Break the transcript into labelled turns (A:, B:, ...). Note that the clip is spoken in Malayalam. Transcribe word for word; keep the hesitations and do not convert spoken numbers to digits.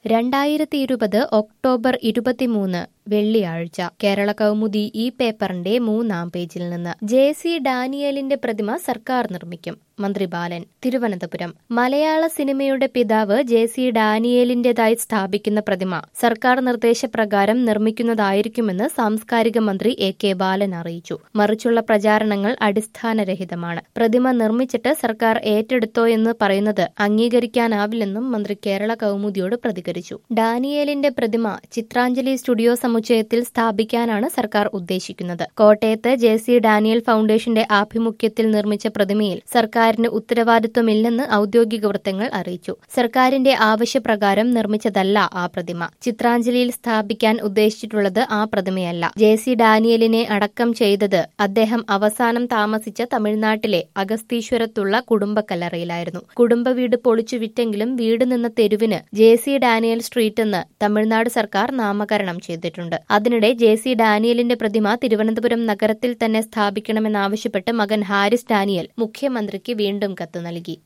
A: രണ്ടായിരത്തി ഇരുപത് ഒക്ടോബർ ഇരുപത്തിമൂന്ന് വെള്ളിയാഴ്ച കേരള കൗമുദി ഈ പേപ്പറിന്റെ മൂന്നാം പേജിൽ നിന്ന് ജെ സി ഡാനിയലിന്റെ പ്രതിമ സർക്കാർ നിർമ്മിക്കും മന്ത്രി ബാലൻ തിരുവനന്തപുരം മലയാള സിനിമയുടെ പിതാവ് ജെ സി ഡാനിയേലിന്റേതായി സ്ഥാപിക്കുന്ന പ്രതിമ സർക്കാർ നിർദ്ദേശപ്രകാരം നിർമ്മിക്കുന്നതായിരിക്കുമെന്ന് സാംസ്കാരിക മന്ത്രി എ കെ ബാലൻ അറിയിച്ചു. മറിച്ചുള്ള പ്രചാരണങ്ങൾ അടിസ്ഥാനരഹിതമാണ്. പ്രതിമ നിർമ്മിച്ചിട്ട് സർക്കാർ ഏറ്റെടുത്തോ എന്ന് പറയുന്നത് അംഗീകരിക്കാനാവില്ലെന്നും മന്ത്രി കേരള കൗമുദിയോട് പ്രതികരിച്ചു. ഡാനിയേലിന്റെ പ്രതിമ ചിത്രാഞ്ജലി സ്റ്റുഡിയോ സമുച്ചയത്തിൽ സ്ഥാപിക്കാനാണ് സർക്കാർ ഉദ്ദേശിക്കുന്നത്. കോട്ടയത്ത് ജെ സി ഡാനിയൽ ഫൗണ്ടേഷന്റെ ആഭിമുഖ്യത്തിൽ നിർമ്മിച്ച പ്രതിമയിൽ സർക്കാർ ന് ഉത്തരവാദിത്വമില്ലെന്ന് ഔദ്യോഗിക വൃത്തങ്ങൾ അറിയിച്ചു. സർക്കാരിന്റെ ആവശ്യപ്രകാരം നിർമ്മിച്ചതല്ല ആ പ്രതിമ. ചിത്രാഞ്ജലിയിൽ സ്ഥാപിക്കാൻ ഉദ്ദേശിച്ചിട്ടുള്ളത് ആ പ്രതിമയല്ല. ജെ സി ഡാനിയലിനെ അടക്കം ചെയ്തത് അദ്ദേഹം അവസാനം താമസിച്ച തമിഴ്നാട്ടിലെ അഗസ്തീശ്വരത്തുള്ള കുടുംബക്കല്ലറയിലായിരുന്നു. കുടുംബ വീട് പൊളിച്ചു വിറ്റെങ്കിലും വീട് നിന്ന തെരുവിന് ജെ സി ഡാനിയൽ സ്ട്രീറ്റ് എന്ന് തമിഴ്നാട് സർക്കാർ നാമകരണം ചെയ്തിട്ടുണ്ട്. അതിനിടെ ജെ സി ഡാനിയലിന്റെ പ്രതിമ തിരുവനന്തപുരം നഗരത്തിൽ തന്നെ സ്ഥാപിക്കണമെന്നാവശ്യപ്പെട്ട് മകൻ ഹാരിസ് ഡാനിയൽ മുഖ്യമന്ത്രിക്ക് വീണ്ടും കത്ത് നൽകി.